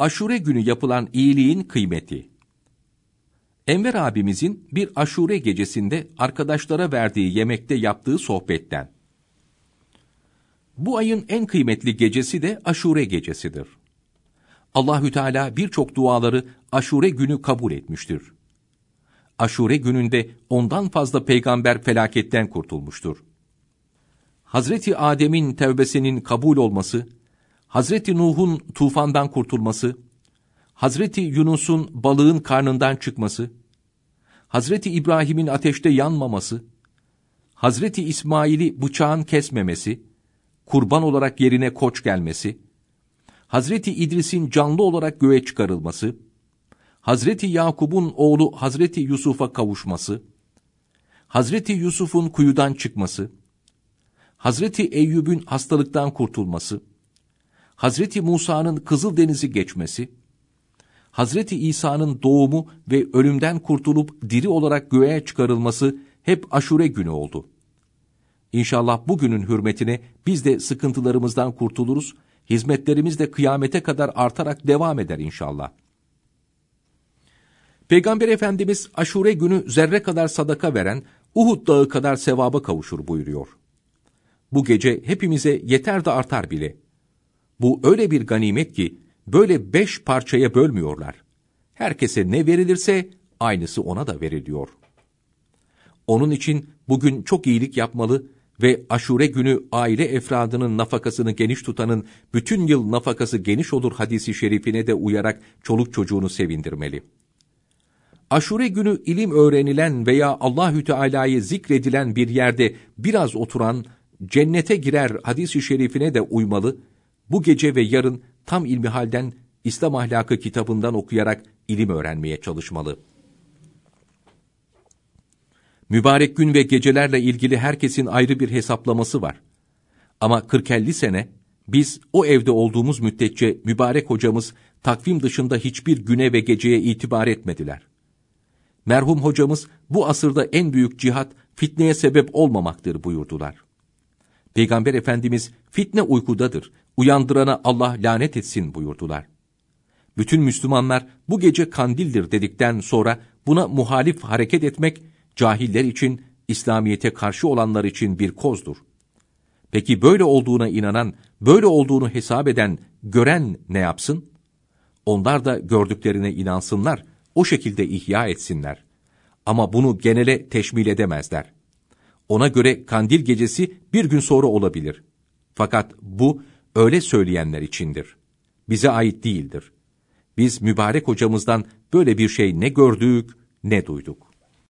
Aşure günü yapılan iyiliğin kıymeti. Enver abimizin bir aşure gecesinde arkadaşlara verdiği yemekte yaptığı sohbetten. Bu ayın en kıymetli gecesi de aşure gecesidir. Allahü Teala birçok duaları aşure günü kabul etmiştir. Aşure gününde ondan fazla peygamber felaketten kurtulmuştur. Hazreti Adem'in tevbesinin kabul olması, Hazreti Nuh'un tufandan kurtulması, Hazreti Yunus'un balığın karnından çıkması, Hazreti İbrahim'in ateşte yanmaması, Hazreti İsmail'i bıçağın kesmemesi, kurban olarak yerine koç gelmesi, Hazreti İdris'in canlı olarak göğe çıkarılması, Hazreti Yakub'un oğlu Hazreti Yusuf'a kavuşması, Hazreti Yusuf'un kuyudan çıkması, Hazreti Eyyub'un hastalıktan kurtulması, Hazreti Musa'nın Kızıldeniz'i geçmesi, Hazreti İsa'nın doğumu ve ölümden kurtulup diri olarak göğe çıkarılması hep aşure günü oldu. İnşallah bugünün hürmetine biz de sıkıntılarımızdan kurtuluruz, hizmetlerimiz de kıyamete kadar artarak devam eder inşallah. Peygamber Efendimiz aşure günü zerre kadar sadaka veren, Uhud dağı kadar sevaba kavuşur buyuruyor. Bu gece hepimize yeter de artar bile. Bu öyle bir ganimet ki, böyle 5 parçaya bölmüyorlar. Herkese ne verilirse, aynısı ona da veriliyor. Onun için bugün çok iyilik yapmalı ve aşure günü aile efradının nafakasını geniş tutanın bütün yıl nafakası geniş olur hadisi şerifine de uyarak çoluk çocuğunu sevindirmeli. Aşure günü ilim öğrenilen veya Allahü Teala'yı zikredilen bir yerde biraz oturan cennete girer hadisi şerifine de uymalı. Bu gece ve yarın tam ilmihalden İslam ahlakı kitabından okuyarak ilim öğrenmeye çalışmalı. Mübarek gün ve gecelerle ilgili herkesin ayrı bir hesaplaması var. Ama 40-50 sene biz o evde olduğumuz müddetçe mübarek hocamız takvim dışında hiçbir güne ve geceye itibar etmediler. Merhum hocamız bu asırda en büyük cihat fitneye sebep olmamaktır buyurdular. Peygamber Efendimiz fitne uykudadır, uyandırana Allah lanet etsin buyurdular. Bütün Müslümanlar bu gece kandildir dedikten sonra buna muhalif hareket etmek cahiller için, İslamiyete karşı olanlar için bir kozdur. Peki böyle olduğuna inanan, böyle olduğunu hesap eden, gören ne yapsın? Onlar da gördüklerine inansınlar, o şekilde ihya etsinler. Ama bunu genele teşmil edemezler. Ona göre kandil gecesi bir gün sonra olabilir. Fakat bu öyle söyleyenler içindir. Bize ait değildir. Biz mübarek hocamızdan böyle bir şey ne gördük ne duyduk.